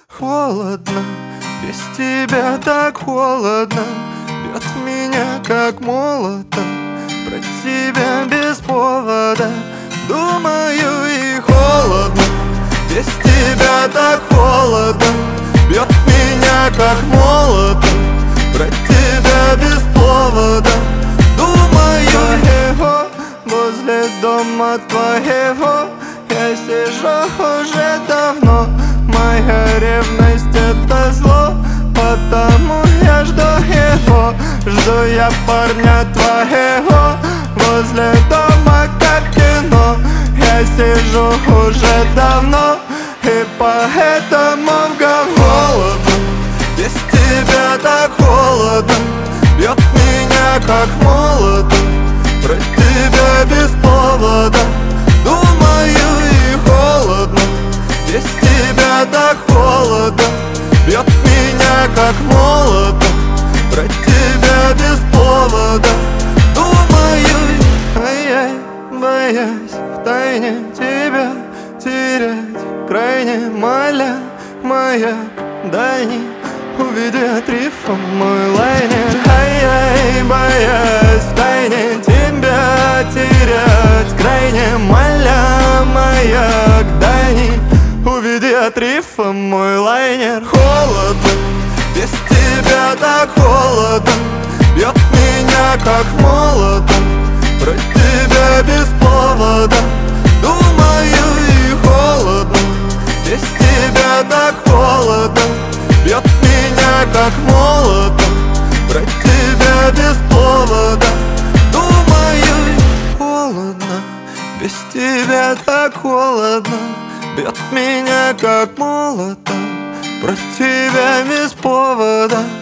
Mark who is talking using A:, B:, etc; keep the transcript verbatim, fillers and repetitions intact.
A: Холодно, без тебя так холодно, бьет меня как молотом. Про тебя без повода думаю и холодно, без тебя так холодно, бьет меня как молотом. Про тебя без повода думаю его. Возле дома твоего я сижу уже давно. Моя ревность это зло, потому я жду его. Жду я парня твоего возле дома как кино. Я сижу уже давно, и поэтому в холодно, без тебя так холодно, бьет меня как молотом. Про тебя без повода думаю и холодно, без тебя так холодно, бьет меня как молотом. Про тебя без повода думаю, ай-яй, боясь втайне тебя терять, крайне моля маяк дальний, уведи от рифа мой лайнер. Ай-яй, боясь втайне тебя терять, крайне моля маяк дальний, уведи от рифа мой лайнер. Холодно, без тебя так холодно, бьет меня как молотом. Про тебя без повода думаю и холодно, без тебя так холодно, бьет меня как молотом. Про тебя без повода думаю. Холодно, без тебя так холодно, бьет меня как молотом. Про тебя без повода